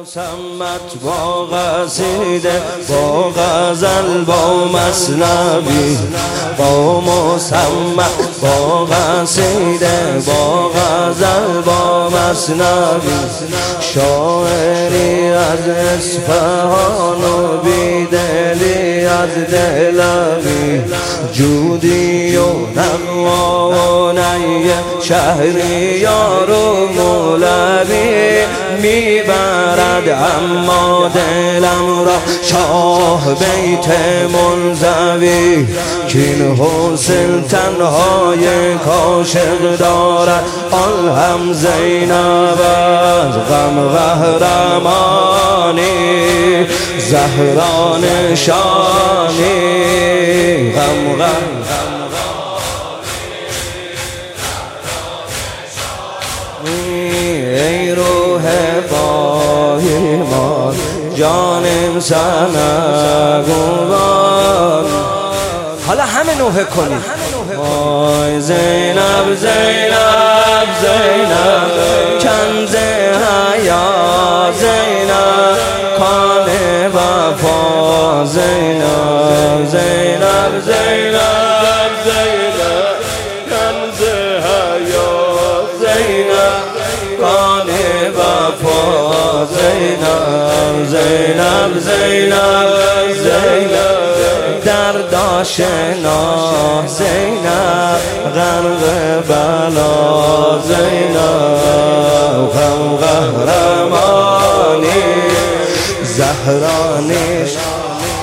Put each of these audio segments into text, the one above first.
مسمت با قصیده، با غزل، با مثنوی، با مسمت، با قصیده، با غزل، با مثنوی، شاعری از اصفهان و بیدلی از دهلوی، جودی و نغوا و نی شهریار و مولوی، میبرد اما دلم را شاه بیت منزوی، کین حسن تنهای کاشق دارد آن هم زینب از غم قهرمانی، زهرا نشانی، غم ای روح با ایمان جانم سنگوان. حالا همه نوحه کنید. وای زینب زینب زینب کنز حیا، زینب کان وفا، زینب زینب زینب زینب کنز حیا، زینب کان وفا، زینب زینب زینب زینب درد آشنا، زینب غرق بلا، زینب غم قهرمانی، زهرا نشانی،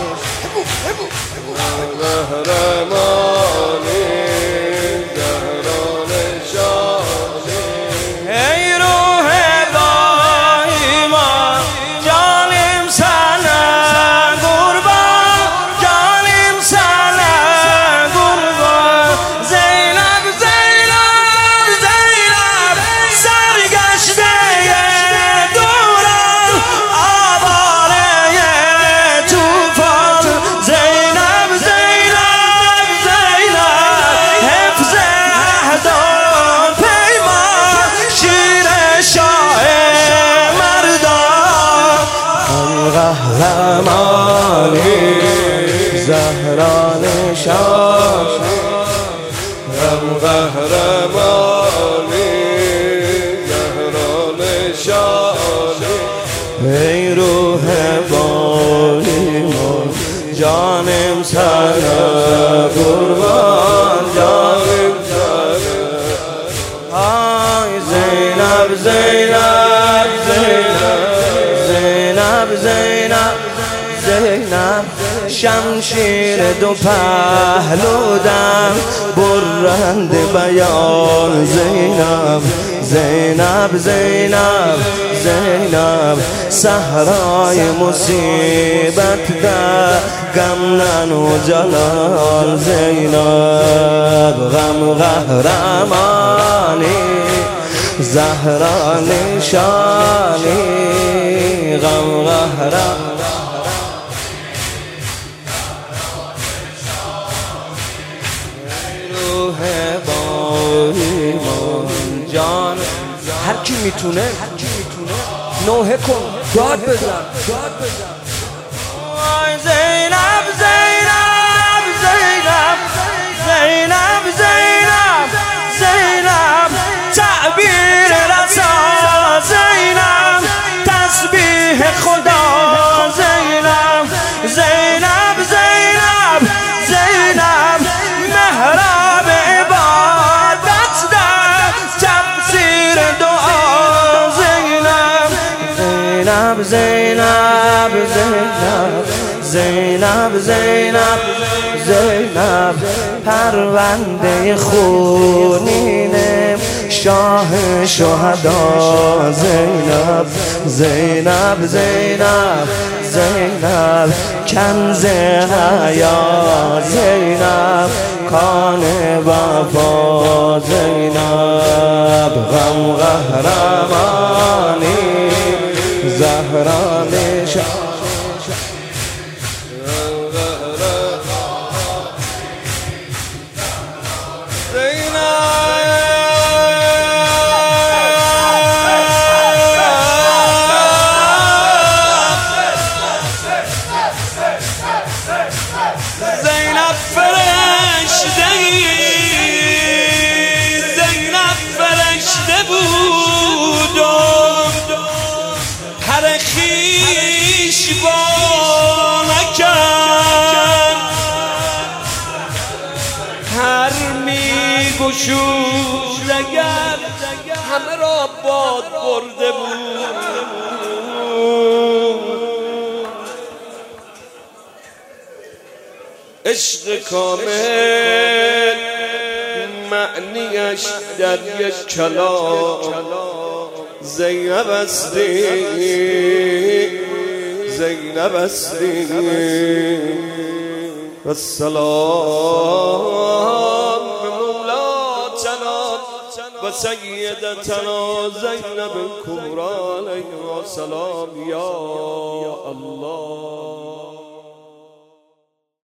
قهرمانی، زهرا نشانی. ای روح با ایمان جانم سنگ قربان، جانم سنگ قربان، زینب زینب زینب سرگشته دوران، آواره توفان، زینب زینب زینب حفظ عهد و پیمان، شیر شاه مردان، قهرمانی، زهرا نشانی، غم قهرمانی، زهرا نشانی. ای روح با ایمان جانم سنگ قربان، جانم سنگ. آی زینب زینب زینب زینب زینب شمشیر دو پهلودم برند بیان، زینب زینب زینب زینب صحرای مصیبت در غم و جلال، زینب غم قهرمانی، زهرا نشانی، غم قهرمانی. روح با ایمان جان، هر کی میتونه نوحه کن، داد بزن. وای زینب زینب زینب زینب زینب زینب تعبیر رسا، زینب تسبیح خدا، زینب زینب زینب زینب محراب عبادت در تفسیر دعا، زینب زینب زینب زینب زینب زینب پرونده خونین شاه شهدا، زینب زینب زینب زینب کنز حیا، زینب کان وفا، زینب غم قهرمانی، زهرا نشانی. گشود اگر همه را باد برده بود. عشق کامل معنیش در یک کلام زینب استی، زینب استی. و سلام به مولاتنا و سیدتنا زینب کبری علیها السلام. یا الله.